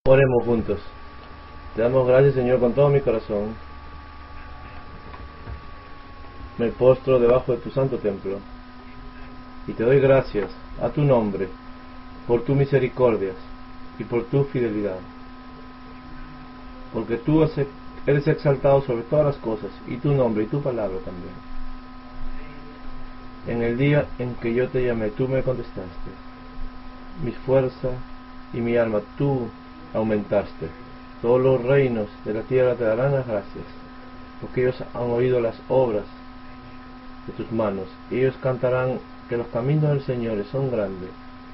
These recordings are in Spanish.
Oremos juntos. Te damos gracias, Señor, con todo mi corazón. Me postro debajo de tu santo templo y te doy gracias a tu nombre por tus misericordias y por tu fidelidad, porque tú eres exaltado sobre todas las cosas, y tu nombre y tu palabra también. En el día en que yo te llamé, tú me contestaste. Mi fuerza y mi alma tú aumentaste. Todos los reinos de la tierra te darán las gracias, porque ellos han oído las obras de tus manos. Ellos cantarán que los caminos del Señor son grandes,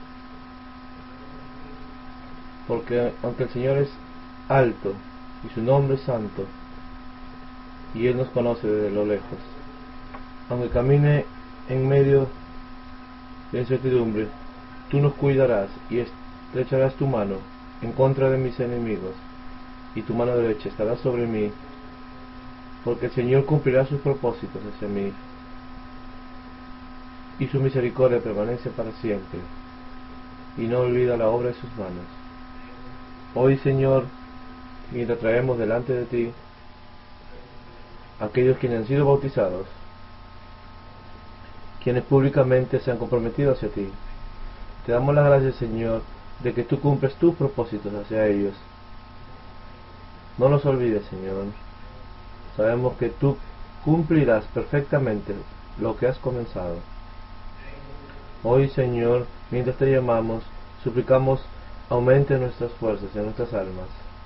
porque aunque el Señor es alto y su nombre es santo, y Él nos conoce desde lo lejos, aunque camine en medio de incertidumbre, tú nos cuidarás y estrecharás tu mano en contra de mis enemigos, y tu mano derecha estará sobre mí, porque el Señor cumplirá sus propósitos hacia mí, y su misericordia permanece para siempre, y no olvida la obra de sus manos. Hoy, Señor, mientras traemos delante de ti aquellos quienes han sido bautizados, quienes públicamente se han comprometido hacia ti, te damos las gracias, Señor, de que tú cumples tus propósitos hacia ellos. No los olvides, Señor. Sabemos que tú cumplirás perfectamente lo que has comenzado. Hoy, Señor, mientras te llamamos, suplicamos aumente nuestras fuerzas en nuestras almas.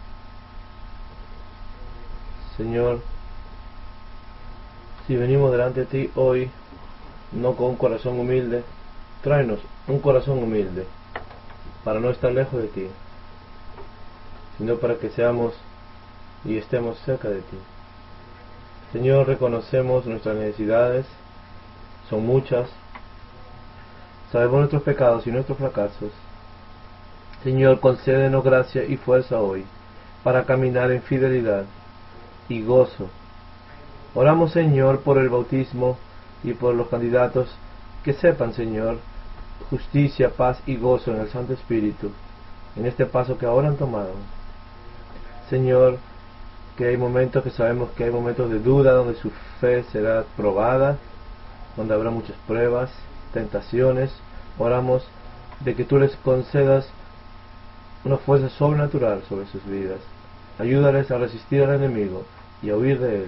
Señor, si venimos delante de ti hoy, no con un corazón humilde, tráenos un corazón humilde, para no estar lejos de ti, sino para que seamos y estemos cerca de ti. Señor, reconocemos nuestras necesidades, son muchas, sabemos nuestros pecados y nuestros fracasos. Señor, concédenos gracia y fuerza hoy, para caminar en fidelidad y gozo. Oramos, Señor, por el bautismo y por los candidatos que sepan, Señor, justicia, paz y gozo en el Santo Espíritu, en este paso que ahora han tomado. Señor, que hay momentos que sabemos que hay momentos de duda, donde su fe será probada, donde habrá muchas pruebas, tentaciones. Oramos de que tú les concedas una fuerza sobrenatural sobre sus vidas. Ayúdales a resistir al enemigo y a huir de él.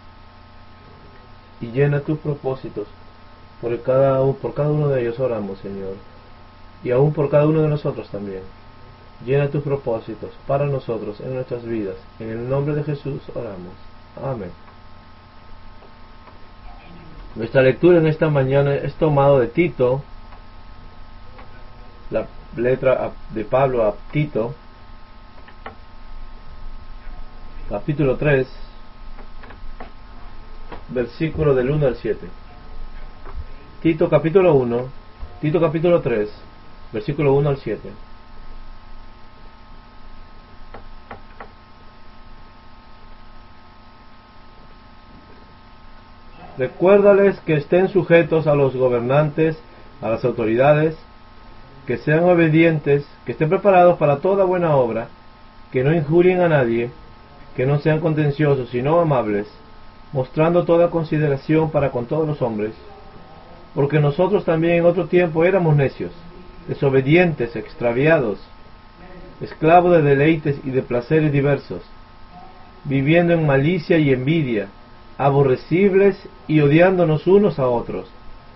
Y llena tus propósitos por cada uno de ellos. Oramos, Señor, y aún por cada uno de nosotros también. Llena tus propósitos para nosotros en nuestras vidas. En el nombre de Jesús oramos. Amén. Nuestra lectura en esta mañana es tomado de Tito, la letra de Pablo a Tito, capítulo 3, versículo del 1 al 7. Tito capítulo 1, Tito capítulo 3, versículo 1 al 7. Recuérdales que estén sujetos a los gobernantes, a las autoridades, que sean obedientes, que estén preparados para toda buena obra, que no injurien a nadie, que no sean contenciosos, sino amables, mostrando toda consideración para con todos los hombres, porque nosotros también en otro tiempo éramos necios, desobedientes, extraviados, esclavos de deleites y de placeres diversos, viviendo en malicia y envidia, aborrecibles y odiándonos unos a otros.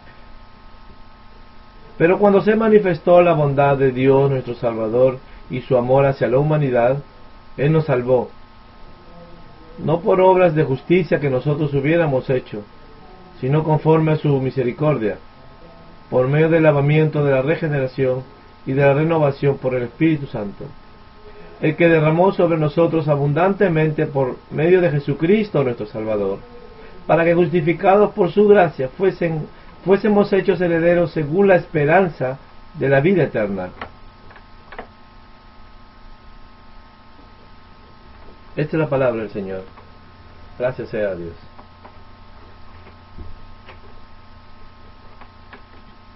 Pero cuando se manifestó la bondad de Dios nuestro Salvador y su amor hacia la humanidad, Él nos salvó, no por obras de justicia que nosotros hubiéramos hecho, sino conforme a su misericordia, por medio del lavamiento de la regeneración y de la renovación por el Espíritu Santo, el que derramó sobre nosotros abundantemente por medio de Jesucristo nuestro Salvador, para que justificados por su gracia fuésemos hechos herederos según la esperanza de la vida eterna. Esta es la palabra del Señor. Gracias sea a Dios.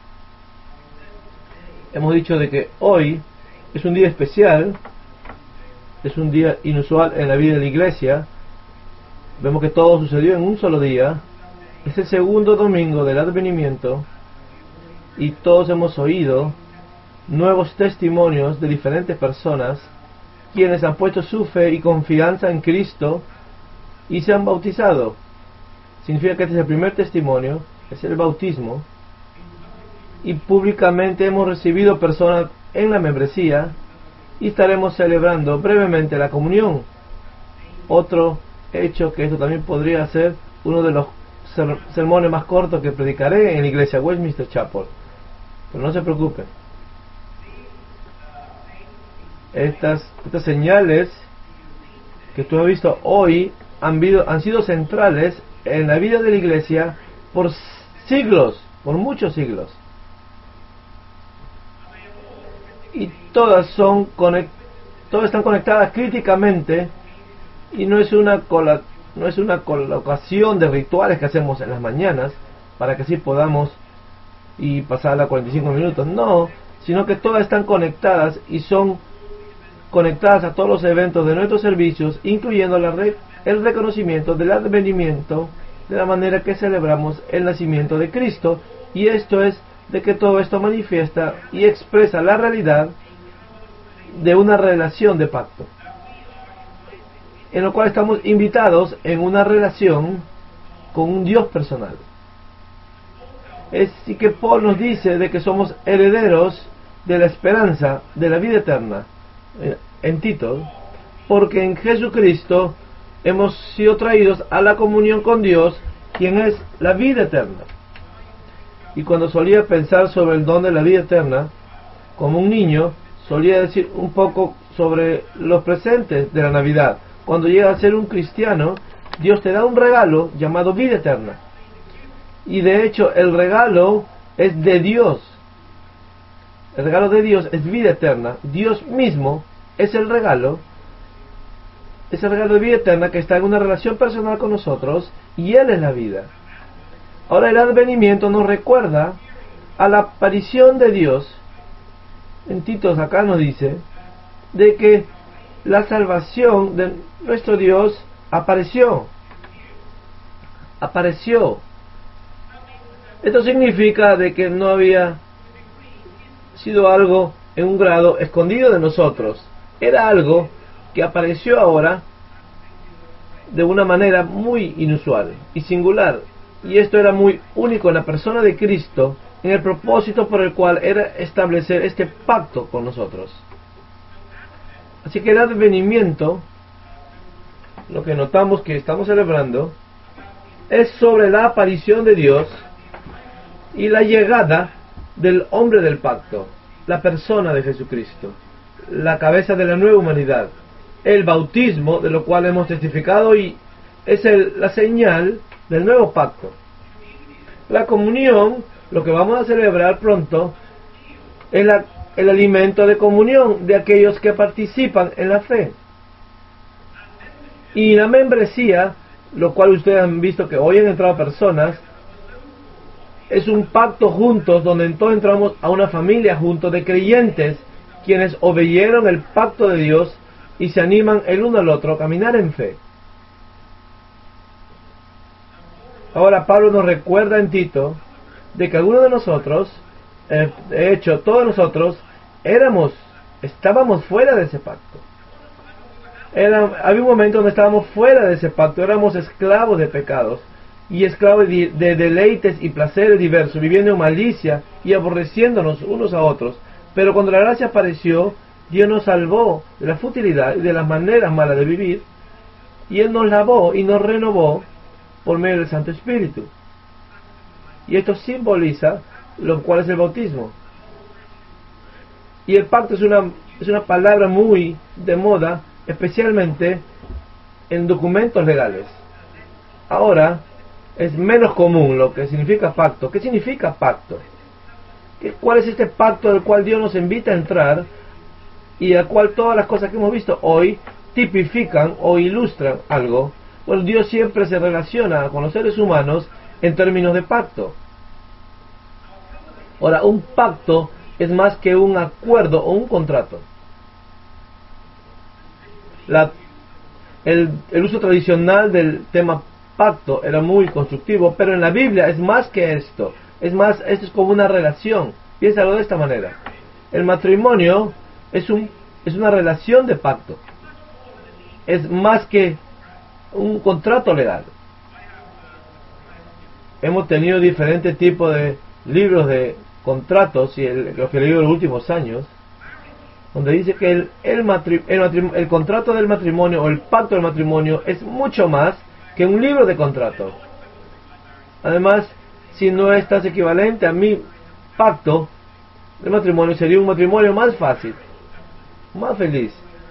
Hemos dicho de que hoy es un día especial, es un día inusual en la vida de la iglesia. Vemos que todo sucedió en un solo día. Es el segundo domingo del advenimiento y todos hemos oído nuevos testimonios de diferentes personas quienes han puesto su fe y confianza en Cristo y se han bautizado. Significa que este es el primer testimonio, es el bautismo, y públicamente hemos recibido personas en la membresía y estaremos celebrando brevemente la comunión. Otro hecho que esto también podría ser uno de los sermones más cortos que predicaré en la iglesia Westminster Chapel, pero no se preocupen. Estas señales que tú has visto hoy han sido centrales en la vida de la iglesia por siglos, por muchos siglos, y todas están conectadas críticamente, y no es una colocación de rituales que hacemos en las mañanas para que así podamos y pasar a 45 minutos, no, sino que todas están conectadas y son conectadas a todos los eventos de nuestros servicios, incluyendo el reconocimiento del advenimiento, de la manera que celebramos el nacimiento de Cristo. Y esto es de que todo esto manifiesta y expresa la realidad de una relación de pacto, en lo cual estamos invitados en una relación con un Dios personal. Así que Paul nos dice de que somos herederos de la esperanza de la vida eterna en Tito, porque en Jesucristo hemos sido traídos a la comunión con Dios, quien es la vida eterna. Y cuando solía pensar sobre el don de la vida eterna, como un niño, solía decir un poco sobre los presentes de la Navidad. Cuando llega a ser un cristiano, Dios te da un regalo llamado vida eterna. Y de hecho el regalo es de Dios. El regalo de Dios es vida eterna. Dios mismo es el regalo de vida eterna que está en una relación personal con nosotros, y Él es la vida. Ahora el advenimiento nos recuerda a la aparición de Dios. En Tito acá nos dice de que la salvación de nuestro Dios apareció. Esto significa de que no había sido algo en un grado escondido de nosotros. Era algo que apareció ahora de una manera muy inusual y singular. Y esto era muy único en la persona de Cristo, en el propósito por el cual era establecer este pacto con nosotros. Así que el advenimiento, lo que notamos que estamos celebrando, es sobre la aparición de Dios y la llegada del hombre del pacto, la persona de Jesucristo, la cabeza de la nueva humanidad, el bautismo, de lo cual hemos testificado, y es la señal del nuevo pacto. La comunión, lo que vamos a celebrar pronto, es el alimento de comunión de aquellos que participan en la fe. Y la membresía, lo cual ustedes han visto que hoy han entrado personas, es un pacto juntos, donde entonces entramos a una familia juntos de creyentes, quienes obeyeron el pacto de Dios y se animan el uno al otro a caminar en fe. Ahora Pablo nos recuerda en Tito de que algunos de nosotros, de hecho todos nosotros, estábamos fuera de ese pacto. Había un momento donde estábamos fuera de ese pacto, éramos esclavos de pecados y esclavos de deleites y placeres diversos, viviendo en malicia y aborreciéndonos unos a otros. Pero cuando la gracia apareció, Dios nos salvó de la futilidad y de las maneras malas de vivir, y Él nos lavó y nos renovó por medio del Santo Espíritu. Y esto simboliza lo cual es el bautismo. Y el pacto es una palabra muy de moda, especialmente en documentos legales. Ahora es menos común lo que significa pacto. ¿Qué significa pacto? ¿Cuál es este pacto del cual Dios nos invita a entrar y al cual todas las cosas que hemos visto hoy tipifican o ilustran algo? Bueno, Dios siempre se relaciona con los seres humanos en términos de pacto. Ahora, un pacto es más que un acuerdo o un contrato. el uso tradicional del tema pacto era muy constructivo, pero en la Biblia es más que esto. Es más, esto es como una relación. Piénsalo de esta manera. El matrimonio es una relación de pacto. Es más que un contrato legal. Hemos tenido diferentes tipos de libros de contratos, y los que he leído en los últimos años, donde dice que el contrato del matrimonio o el pacto del matrimonio es mucho más que un libro de contrato. Además, si no estás equivalente a mi pacto de matrimonio, sería un matrimonio más fácil, más feliz.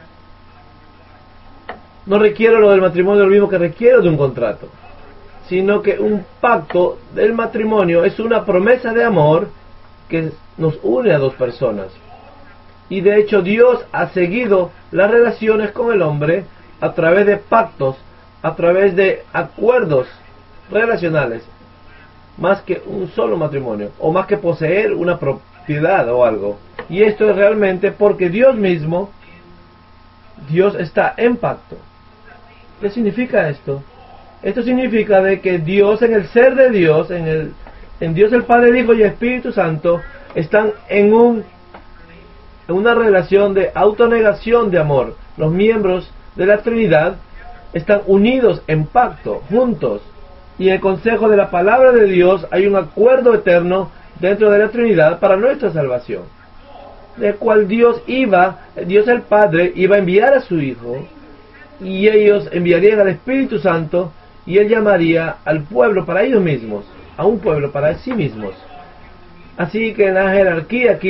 No requiero lo del matrimonio lo mismo que requiero de un contrato, sino que un pacto del matrimonio es una promesa de amor que nos une a dos personas. Y de hecho Dios ha seguido las relaciones con el hombre a través de pactos, a través de acuerdos relacionales, más que un solo matrimonio, o más que poseer una propiedad o algo. Y esto es realmente porque Dios mismo, Dios está en pacto. ¿Qué significa esto? Esto significa de que Dios, en el ser de Dios, en Dios el Padre, el Hijo y el Espíritu Santo, están en una relación de autonegación de amor. Los miembros de la Trinidad están unidos en pacto, juntos. Y en el consejo de la palabra de Dios hay un acuerdo eterno dentro de la Trinidad para nuestra salvación, del cual Dios el Padre iba a enviar a su Hijo, y ellos enviarían al Espíritu Santo, y Él llamaría al pueblo para ellos mismos, a un pueblo para sí mismos. Así que en la jerarquía aquí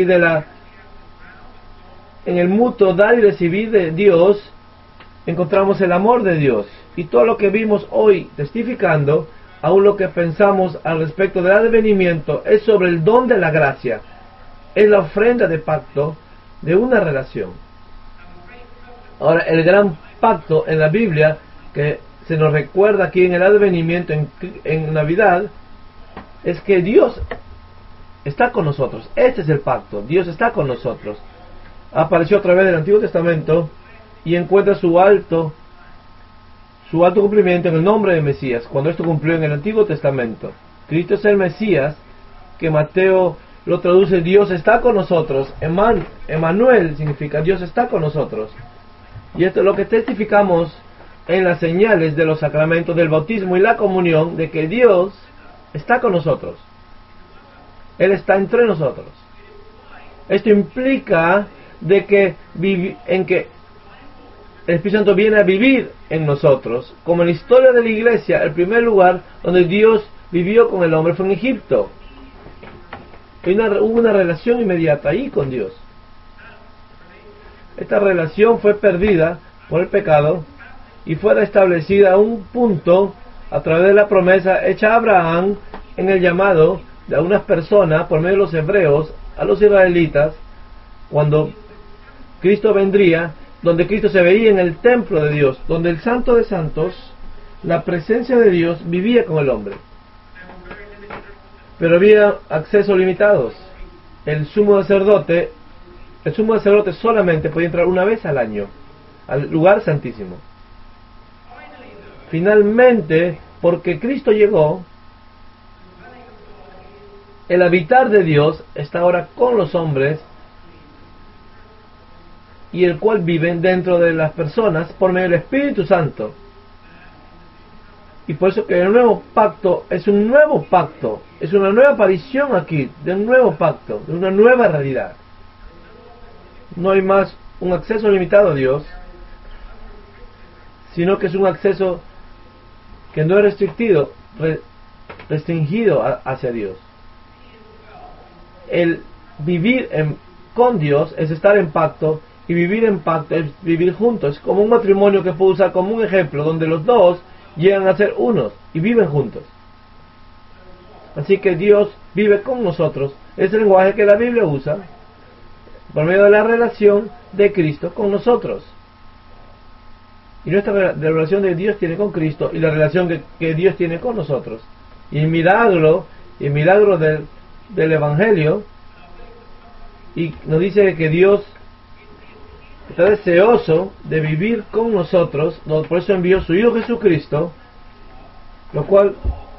en el mutuo dar y recibir de Dios, encontramos el amor de Dios. Y todo lo que vimos hoy testificando, aún lo que pensamos al respecto del advenimiento, es sobre el don de la gracia. Es la ofrenda de pacto de una relación. Ahora, el gran pacto en la Biblia, que se nos recuerda aquí en el advenimiento, en Navidad, es que Dios está con nosotros. Este es el pacto. Dios está con nosotros. Apareció a través del Antiguo Testamento y encuentra su alto cumplimiento en el nombre de Mesías, cuando esto cumplió en el Antiguo Testamento. Cristo es el Mesías, que Mateo lo traduce: Dios está con nosotros. Emmanuel significa Dios está con nosotros. Y esto es lo que testificamos en las señales de los sacramentos del bautismo y la comunión, de que Dios está con nosotros. Él está entre nosotros. Esto implica de que el Espíritu Santo viene a vivir en nosotros. Como en la historia de la iglesia, el primer lugar donde Dios vivió con el hombre fue en Egipto. Hubo una relación inmediata ahí con Dios. Esta relación fue perdida por el pecado y fue restablecida a un punto a través de la promesa hecha a Abraham en el llamado de algunas personas por medio de los hebreos a los israelitas, cuando Cristo vendría, donde Cristo se veía en el templo de Dios, donde el Santo de Santos, la presencia de Dios, vivía con el hombre. Pero había accesos limitados. El sumo sacerdote solamente podía entrar una vez al año al lugar santísimo. Finalmente, porque Cristo llegó, el habitar de Dios está ahora con los hombres, y el cual viven dentro de las personas por medio del Espíritu Santo. Y por eso que el nuevo pacto es un nuevo pacto, es una nueva aparición aquí de un nuevo pacto, de una nueva realidad. No hay más un acceso limitado a Dios, sino que es un acceso que no es restringido hacia Dios. El vivir con Dios es estar en pacto, y vivir en pacto es vivir juntos. Es como un matrimonio que puedo usar como un ejemplo, donde los dos llegan a ser unos y viven juntos. Así que Dios vive con nosotros. Es el lenguaje que la Biblia usa por medio de la relación de Cristo con nosotros. Y nuestra relación de Dios tiene con Cristo y la relación que Dios tiene con nosotros. Y el milagro del Evangelio, y nos dice que Dios está deseoso de vivir con nosotros, por eso envió su Hijo Jesucristo, lo cual,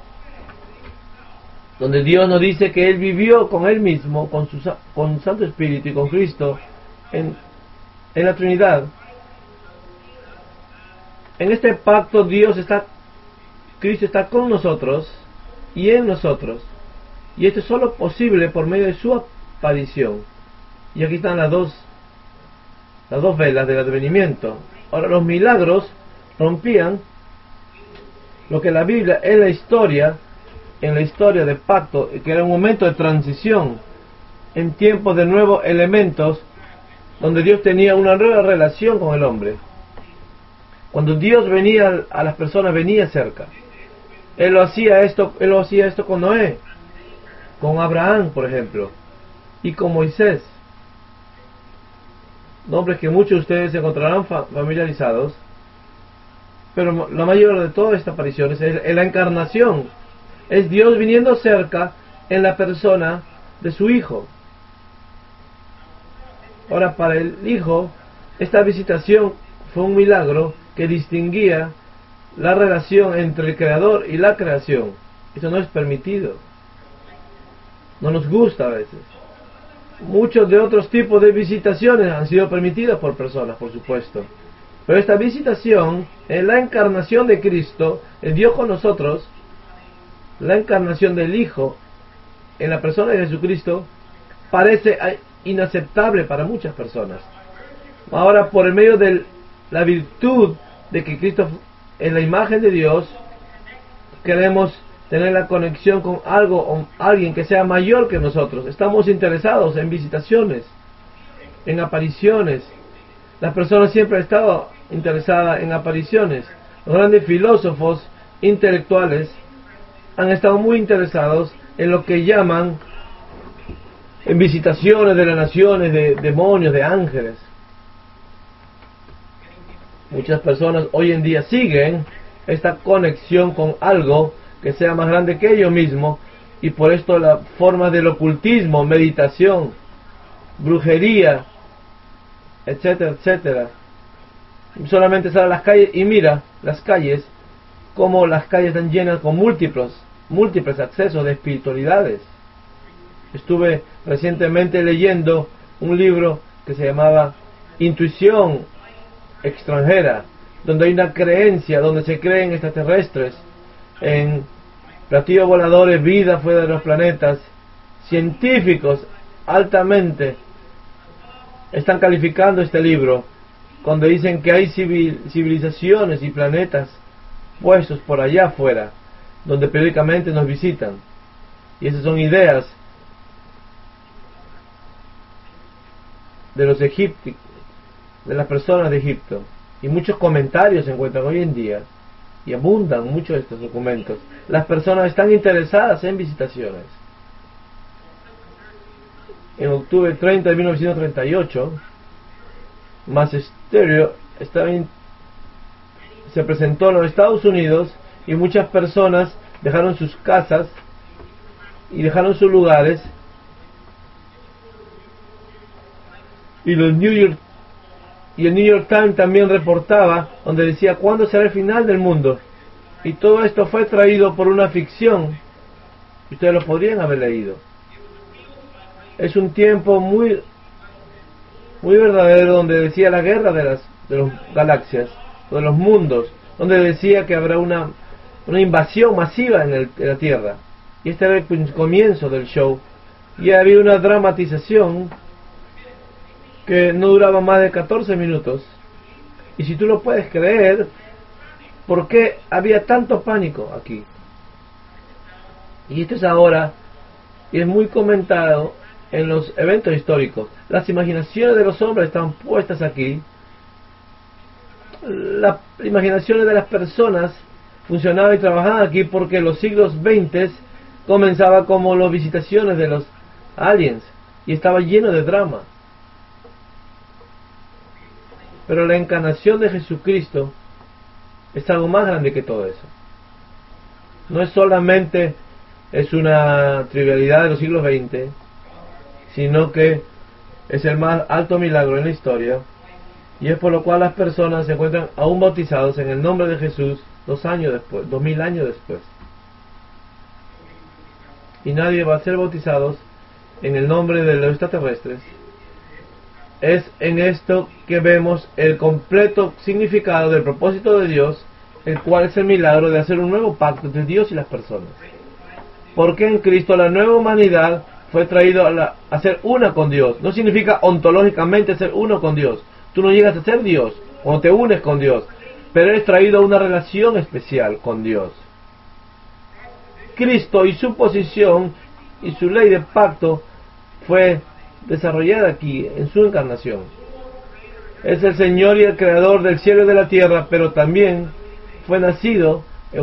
donde Dios nos dice que Él vivió con Él mismo, con Santo Espíritu y con Cristo, en la Trinidad. En este pacto Cristo está con nosotros y en nosotros, y esto es solo posible por medio de su aparición. Y aquí están las dos velas del advenimiento. Ahora, los milagros rompían lo que la Biblia en la historia de pacto, que era un momento de transición, en tiempos de nuevos elementos, donde Dios tenía una nueva relación con el hombre. Cuando Dios venía a las personas, venía cerca. Él lo hacía esto con Noé, con Abraham, por ejemplo, y con Moisés. Nombres que muchos de ustedes se encontrarán familiarizados, pero la mayor de todas estas apariciones es la encarnación. Es Dios viniendo cerca en la persona de su Hijo. Ahora, para el Hijo, esta visitación fue un milagro que distinguía la relación entre el Creador y la creación. Eso no es permitido. No nos gusta a veces. Muchos de otros tipos de visitaciones han sido permitidas por personas, por supuesto. Pero esta visitación, en la encarnación de Cristo, el Dios con nosotros, la encarnación del Hijo, en la persona de Jesucristo, parece inaceptable para muchas personas. Ahora, por el medio de la virtud de que Cristo es la imagen de Dios, queremos tener la conexión con algo o alguien que sea mayor que nosotros. Estamos interesados en visitaciones, en apariciones. Las personas siempre han estado interesadas en apariciones. Los grandes filósofos intelectuales han estado muy interesados en lo que llaman en visitaciones de las naciones, de demonios, de ángeles. Muchas personas hoy en día siguen esta conexión con algo que sea más grande que ellos mismos, y por esto la forma del ocultismo, meditación, brujería, etcétera, etcétera. Solamente sale a las calles y mira las calles, como las calles están llenas con múltiples accesos de espiritualidades. Estuve recientemente leyendo un libro que se llamaba Intuición Extranjera, donde hay una creencia, donde se creen extraterrestres, en platillos voladores, vida fuera de los planetas. Científicos altamente están calificando este libro, cuando dicen que hay civilizaciones y planetas puestos por allá afuera, donde periódicamente nos visitan. Y esas son ideas de los egipcios, de las personas de Egipto. Y muchos comentarios se encuentran hoy en día, y abundan muchos de estos documentos. Las personas están interesadas en visitaciones. En octubre 30 de 1938, Massisterio se presentó en los Estados Unidos, y muchas personas dejaron sus casas y dejaron sus lugares, y el New York Times también reportaba, donde decía cuándo será el final del mundo. Y todo esto fue traído por una ficción. Ustedes lo podrían haber leído. Es un tiempo muy verdadero, donde decía la guerra de las galaxias, de los mundos, donde decía que habrá una invasión masiva en la Tierra. Y este era el comienzo del show. Y había una dramatización que no duraba más de 14 minutos. Y si tú lo puedes creer, ¿por qué había tanto pánico aquí? Y esto es ahora, y es muy comentado en los eventos históricos. Las imaginaciones de los hombres están puestas aquí. Las imaginaciones de las personas funcionaban y trabajaban aquí, porque los siglos 20 comenzaba como las visitaciones de los aliens, y estaba lleno de drama. Pero la encarnación de Jesucristo es algo más grande que todo eso. No es solamente una trivialidad de los siglos XX, sino que es el más alto milagro en la historia, Y es por lo cual las personas se encuentran aún bautizados en el nombre de Jesús 2000 años después. Y nadie va a ser bautizados en el nombre de los extraterrestres. Es en esto que vemos el completo significado del propósito de Dios, el cual es el milagro de hacer un nuevo pacto entre Dios y las personas. Porque en Cristo la nueva humanidad fue traído a ser una con Dios. No significa ontológicamente ser uno con Dios. Tú no llegas a ser Dios cuando te unes con Dios, pero eres traído a una relación especial con Dios. Cristo y su posición y su ley de pacto fue desarrollada aquí en su encarnación. Es el Señor y el Creador del cielo y de la tierra, pero también fue nacido en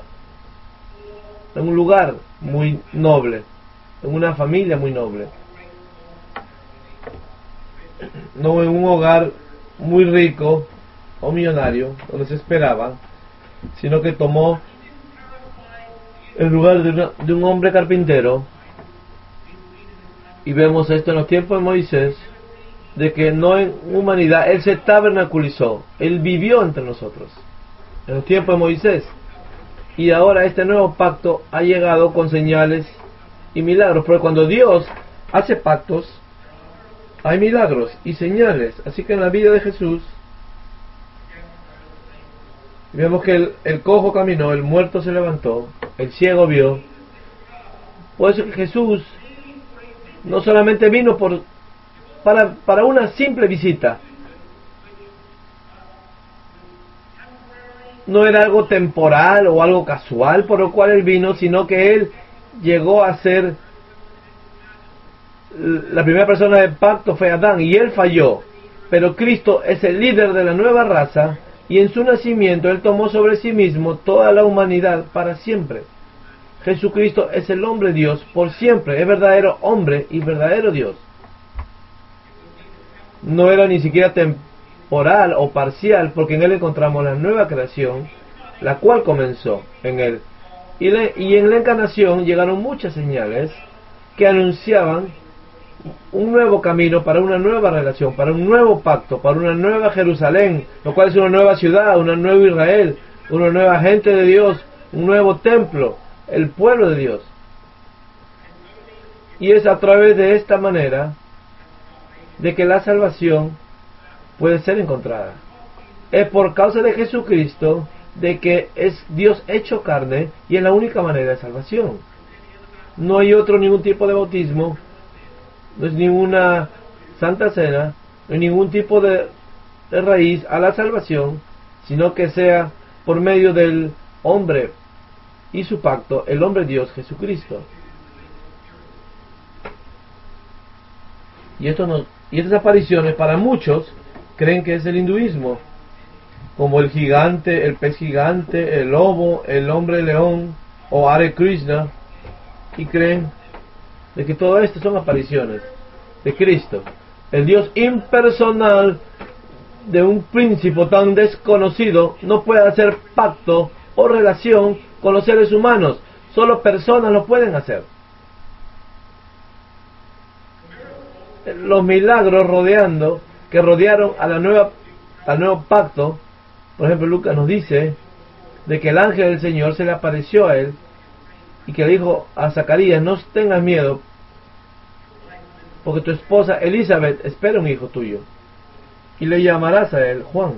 un lugar muy noble, en una familia muy noble, no en un hogar muy rico o millonario donde se esperaba, sino que tomó el lugar de un hombre carpintero. Y vemos esto en los tiempos de Moisés, de que no en humanidad, Él se tabernaculizó, Él vivió entre nosotros, en los tiempos de Moisés. Y ahora este nuevo pacto ha llegado con señales y milagros, porque cuando Dios hace pactos, hay milagros y señales. Así que en la vida de Jesús, vemos que el cojo caminó, el muerto se levantó, el ciego vio. Por eso que Jesús no solamente vino para una simple visita. No era algo temporal o algo casual por lo cual Él vino, sino que Él llegó a ser la primera persona del pacto fue Adán, y él falló. Pero Cristo es el líder de la nueva raza, y en su nacimiento Él tomó sobre sí mismo toda la humanidad para siempre. Jesucristo es el hombre Dios por siempre, es verdadero hombre y verdadero Dios. No era ni siquiera temporal o parcial, porque en Él encontramos la nueva creación, la cual comenzó en Él. Y en la encarnación llegaron muchas señales que anunciaban un nuevo camino para una nueva relación, para un nuevo pacto, para una nueva Jerusalén, lo cual es una nueva ciudad, una nueva Israel, una nueva gente de Dios, un nuevo templo, el pueblo de Dios. Y es a través de esta manera de que la salvación puede ser encontrada. Es por causa de Jesucristo, de que es Dios hecho carne, y es la única manera de salvación. No hay ningún tipo de bautismo, no es ninguna santa cena, no hay ningún tipo de raíz a la salvación, sino que sea por medio del hombre y su pacto, el hombre Dios Jesucristo. Y estas apariciones para muchos creen que es el hinduismo, como el gigante, el pez gigante, el lobo, el hombre león o Hare Krishna, y creen de que todo esto son apariciones de Cristo, el Dios impersonal de un príncipe tan desconocido. No puede hacer pacto o relación con los seres humanos, solo personas lo pueden hacer. Los milagros que rodearon al nuevo pacto, por ejemplo, Lucas nos dice de que el ángel del Señor se le apareció a él y que le dijo a Zacarías: no tengas miedo, porque tu esposa Elizabeth espera un hijo tuyo, y le llamarás a él Juan.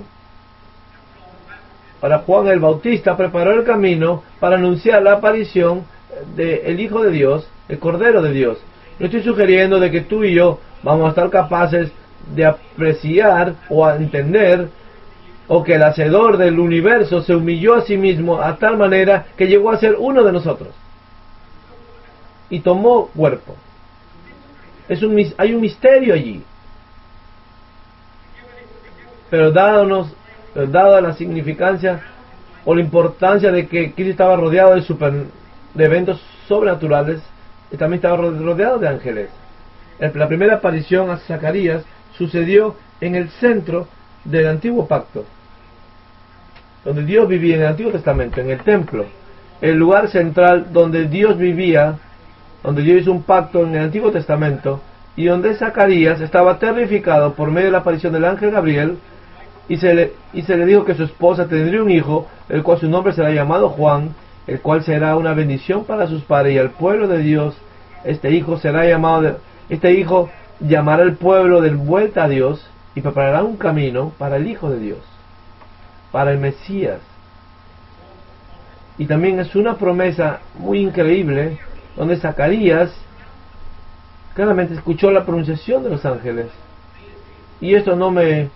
Ahora Juan el Bautista preparó el camino para anunciar la aparición del Hijo de Dios, el Cordero de Dios. No estoy sugiriendo de que tú y yo vamos a estar capaces de apreciar o a entender, o que el Hacedor del universo se humilló a sí mismo a tal manera que llegó a ser uno de nosotros y tomó cuerpo. Hay un misterio allí, pero dada la significancia o la importancia de que Cristo estaba rodeado de eventos sobrenaturales, y también estaba rodeado de ángeles. La primera aparición a Zacarías sucedió en el centro del antiguo pacto, donde Dios vivía en el Antiguo Testamento, en el templo, el lugar central donde Dios vivía, donde Dios hizo un pacto en el Antiguo Testamento, y donde Zacarías estaba terrificado por medio de la aparición del ángel Gabriel, y se le dijo que su esposa tendría un hijo, el cual su nombre será llamado Juan, el cual será una bendición para sus padres y al pueblo de Dios. Este hijo llamará al pueblo de vuelta a Dios y preparará un camino para el Hijo de Dios, para el Mesías. Y también es una promesa muy increíble, donde Zacarías claramente escuchó la pronunciación de los ángeles. Y esto no me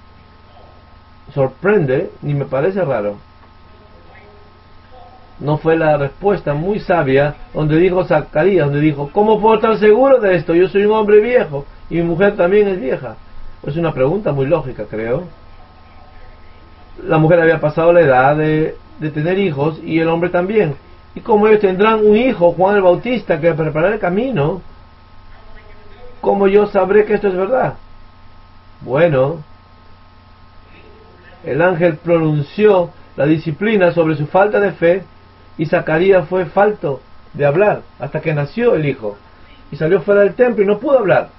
sorprende ni me parece raro. No fue la respuesta muy sabia donde dijo Zacarías, donde dijo: ¿cómo puedo estar seguro de esto? Yo soy un hombre viejo y mi mujer también es vieja. Es una pregunta muy lógica, creo. La mujer había pasado la edad de tener hijos y el hombre también. Y como ellos tendrán un hijo, Juan el Bautista, que preparará el camino, ¿cómo yo sabré que esto es verdad? Bueno, el ángel pronunció la disciplina sobre su falta de fe y Zacarías fue falto de hablar hasta que nació el hijo y salió fuera del templo y no pudo hablar.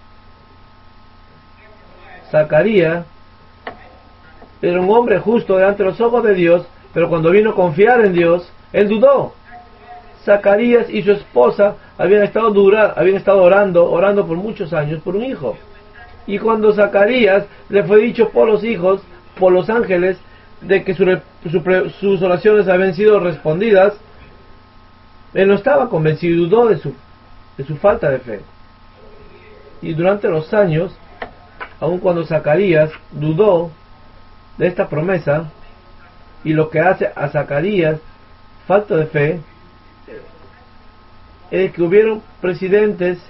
Zacarías era un hombre justo delante de los ojos de Dios, pero cuando vino a confiar en Dios, él dudó. Zacarías y su esposa habían estado orando por muchos años por un hijo. Y cuando Zacarías le fue dicho por los ángeles, de que sus oraciones habían sido respondidas, él no estaba convencido y dudó de su falta de fe. Y durante los años, aun cuando Zacarías dudó de esta promesa, y lo que hace a Zacarías falta de fe, es que hubieron presidentes,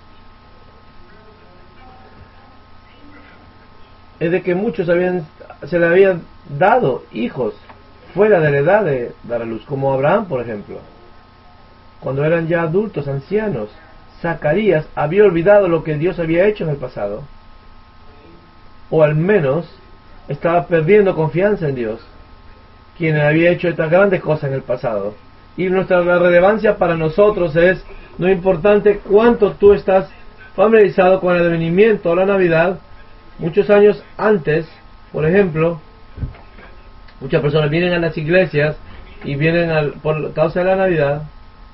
es de que muchos se le habían dado hijos fuera de la edad de dar a luz, como Abraham, por ejemplo. Cuando eran ya adultos, ancianos, Zacarías había olvidado lo que Dios había hecho en el pasado, o al menos estaba perdiendo confianza en Dios, quien había hecho estas grandes cosas en el pasado. Y nuestra relevancia para nosotros es, no importante cuánto tú estás familiarizado con el advenimiento o la Navidad. Muchos años antes, por ejemplo, muchas personas vienen a las iglesias y vienen por causa de la Navidad.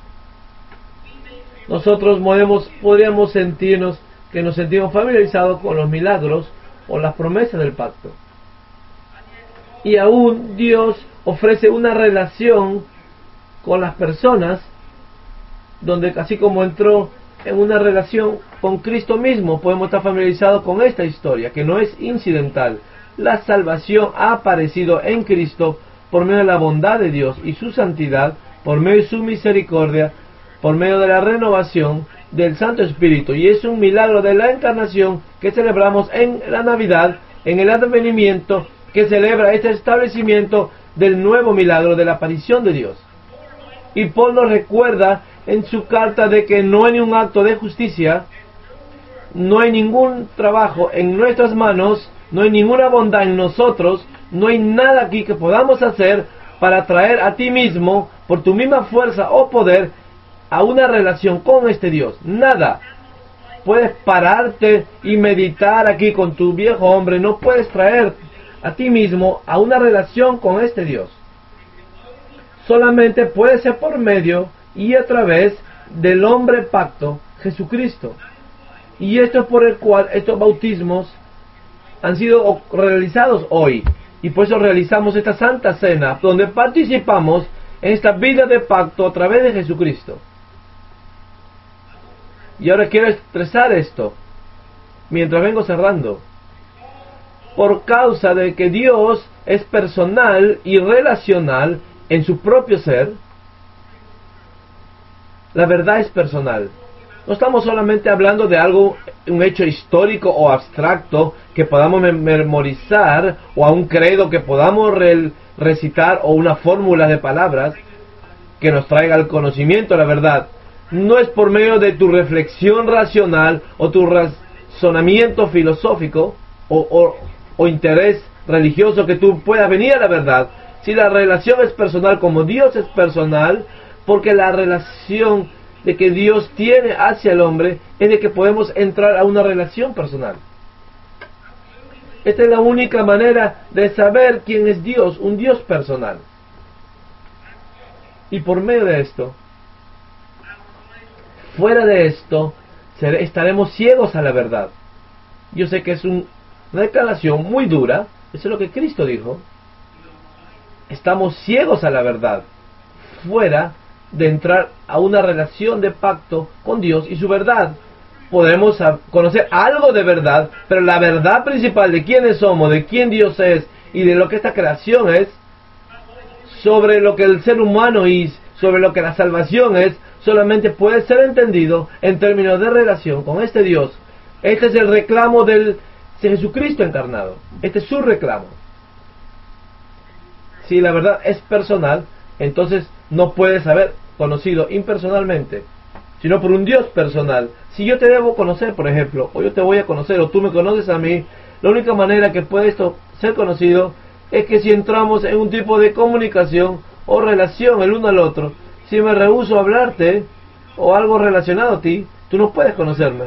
Nosotros podríamos sentirnos que nos sentimos familiarizados con los milagros o las promesas del pacto. Y aún Dios ofrece una relación con las personas, donde así como entró en una relación con Cristo mismo, podemos estar familiarizados con esta historia, que no es incidental. La salvación ha aparecido en Cristo por medio de la bondad de Dios y su santidad, por medio de su misericordia, por medio de la renovación del Santo Espíritu. Y es un milagro de la encarnación que celebramos en la Navidad, en el advenimiento, que celebra este establecimiento del nuevo milagro de la aparición de Dios. Y Paul nos recuerda en su carta de que no hay ningún acto de justicia, no hay ningún trabajo en nuestras manos, no hay ninguna bondad en nosotros, no hay nada aquí que podamos hacer para traer a ti mismo, por tu misma fuerza o poder, a una relación con este Dios. Nada. Puedes pararte y meditar aquí con tu viejo hombre, no puedes traer a ti mismo a una relación con este Dios. Solamente puede ser por medio y a través del hombre pacto, Jesucristo. Y esto es por el cual estos bautismos han sido realizados hoy. Y por eso realizamos esta Santa Cena, donde participamos en esta vida de pacto a través de Jesucristo. Y ahora quiero expresar esto, mientras vengo cerrando. Por causa de que Dios es personal y relacional en su propio ser, la verdad es personal. No estamos solamente hablando de algo, un hecho histórico o abstracto que podamos memorizar, o a un credo que podamos recitar, o una fórmula de palabras que nos traiga el conocimiento de la verdad. No es por medio de tu reflexión racional o tu razonamiento filosófico o interés religioso que tú puedas venir a la verdad. Si la relación es personal, como Dios es personal, porque la relación de que Dios tiene hacia el hombre es de que podemos entrar a una relación personal. Esta es la única manera de saber quién es Dios, un Dios personal. Y por medio de esto, fuera de esto, estaremos ciegos a la verdad. Yo sé que es una declaración muy dura, eso es lo que Cristo dijo. Estamos ciegos a la verdad, fuera de entrar a una relación de pacto con Dios y su verdad. Podemos conocer algo de verdad, pero la verdad principal de quiénes somos, de quién Dios es y de lo que esta creación es, sobre lo que el ser humano es, sobre lo que la salvación es, solamente puede ser entendido en términos de relación con este Dios. Este es el reclamo de Jesucristo encarnado. Este es su reclamo. Si la verdad es personal, entonces no puedes haber conocido impersonalmente, sino por un Dios personal. Si yo te debo conocer, por ejemplo, o yo te voy a conocer, o tú me conoces a mí, la única manera que puede esto ser conocido es que si entramos en un tipo de comunicación o relación el uno al otro. Si me rehúso a hablarte o algo relacionado a ti, tú no puedes conocerme.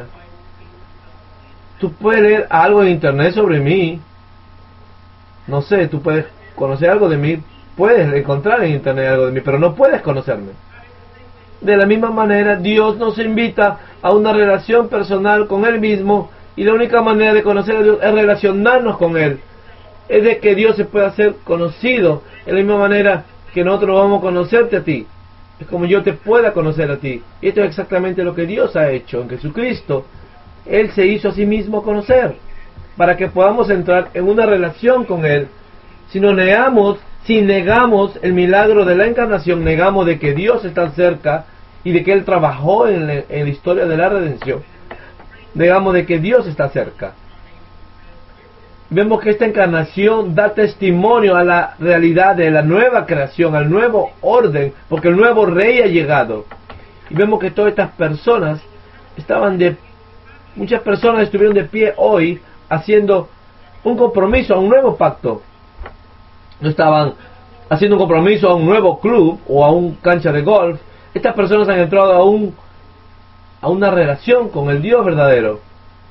Tú puedes leer algo en internet sobre mí, no sé, tú puedes conocer algo de mí, puedes encontrar en internet algo de mí, pero no puedes conocerme. De la misma manera, Dios nos invita a una relación personal con Él mismo, y la única manera de conocer a Dios es relacionarnos con Él. Es de que Dios se pueda hacer conocido, de la misma manera que nosotros vamos a conocerte a ti. Es como yo te pueda conocer a ti. Y esto es exactamente lo que Dios ha hecho en Jesucristo. Él se hizo a sí mismo conocer, para que podamos entrar en una relación con Él. Si negamos el milagro de la encarnación, negamos de que Dios está cerca y de que Él trabajó en la historia de la redención. Negamos de que Dios está cerca. Vemos que esta encarnación da testimonio a la realidad de la nueva creación, al nuevo orden, porque el nuevo rey ha llegado. Y vemos que todas estas personas muchas personas estuvieron de pie hoy haciendo un compromiso a un nuevo pacto. No estaban haciendo un compromiso a un nuevo club o a un cancha de golf. Estas personas han entrado a una relación con el Dios verdadero.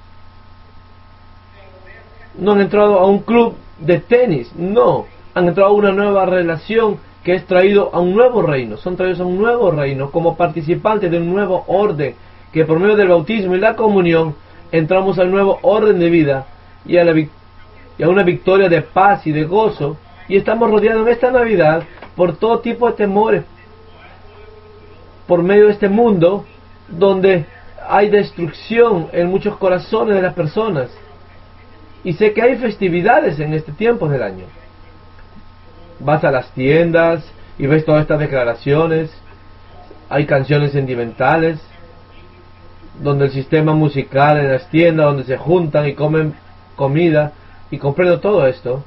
No han entrado a un club de tenis, no. Han entrado a una nueva relación que es traído a un nuevo reino. Son traídos a un nuevo reino como participantes de un nuevo orden, que por medio del bautismo y la comunión entramos al nuevo orden de vida y a una victoria de paz y de gozo. Y estamos rodeados en esta Navidad por todo tipo de temores, por medio de este mundo donde hay destrucción en muchos corazones de las personas. Y sé que hay festividades en este tiempo del año. Vas a las tiendas y ves todas estas declaraciones. Hay canciones sentimentales, donde el sistema musical en las tiendas, donde se juntan y comen comida, y comprendo todo esto.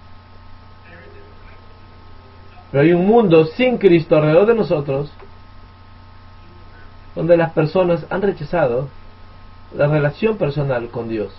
Pero hay un mundo sin Cristo alrededor de nosotros, donde las personas han rechazado la relación personal con Dios.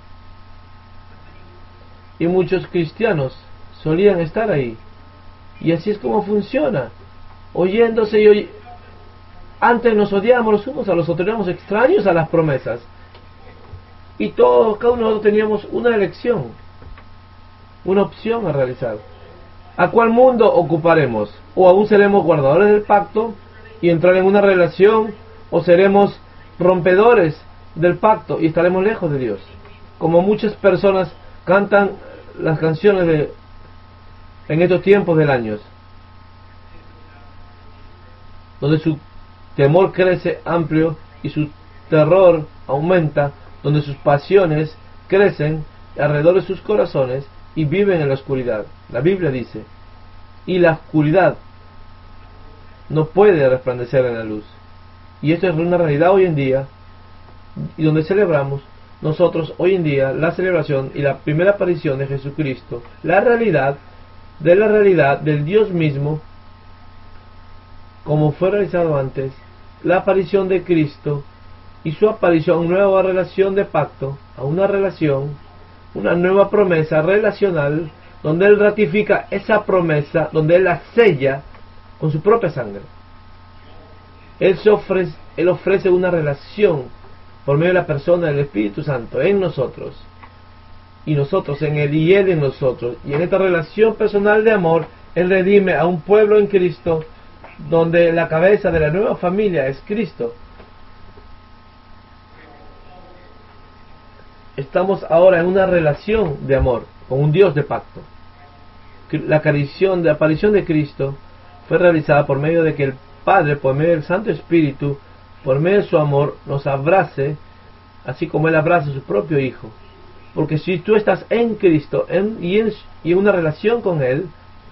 Y muchos cristianos solían estar ahí. Y así es como funciona. Oyéndose antes nos odiábamos los unos a los otros, éramos extraños a las promesas. Y cada uno de nosotros teníamos una elección, una opción a realizar. ¿A cuál mundo ocuparemos? O aún seremos guardadores del pacto y entrar en una relación, o seremos rompedores del pacto y estaremos lejos de Dios. Como muchas personas cantan las canciones en estos tiempos del año, donde su temor crece amplio y su terror aumenta, donde sus pasiones crecen alrededor de sus corazones y viven en la oscuridad. La Biblia dice, y la oscuridad no puede resplandecer en la luz. Y esto es una realidad hoy en día, y donde celebramos nosotros hoy en día la celebración y la primera aparición de Jesucristo, la realidad del Dios mismo, como fue realizado antes, la aparición de Cristo y su aparición a una nueva relación de pacto, a una relación, una nueva promesa relacional, donde Él ratifica esa promesa, donde Él la sella con su propia sangre. Él ofrece una relación por medio de la persona del Espíritu Santo en nosotros. y nosotros en Él y Él en nosotros. Y en esta relación personal de amor, Él redime a un pueblo en Cristo, donde la cabeza de la nueva familia es Cristo. Estamos ahora en una relación de amor con un Dios de pacto. La aparición de Cristo fue realizada por medio de que el Padre, por medio del Santo Espíritu, por medio de su amor, nos abrace, así como Él abraza a su propio Hijo. Porque si tú estás en Cristo y en una relación con Él,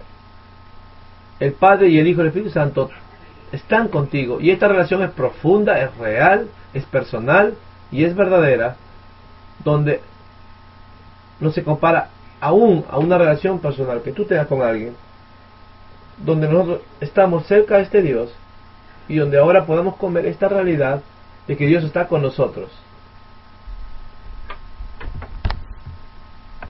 el Padre y el Hijo y el Espíritu Santo están contigo. Y esta relación es profunda, es real, es personal y es verdadera, donde no se compara aún a una relación personal que tú tengas con alguien, donde nosotros estamos cerca de este Dios y donde ahora podemos comer esta realidad de que Dios está con nosotros.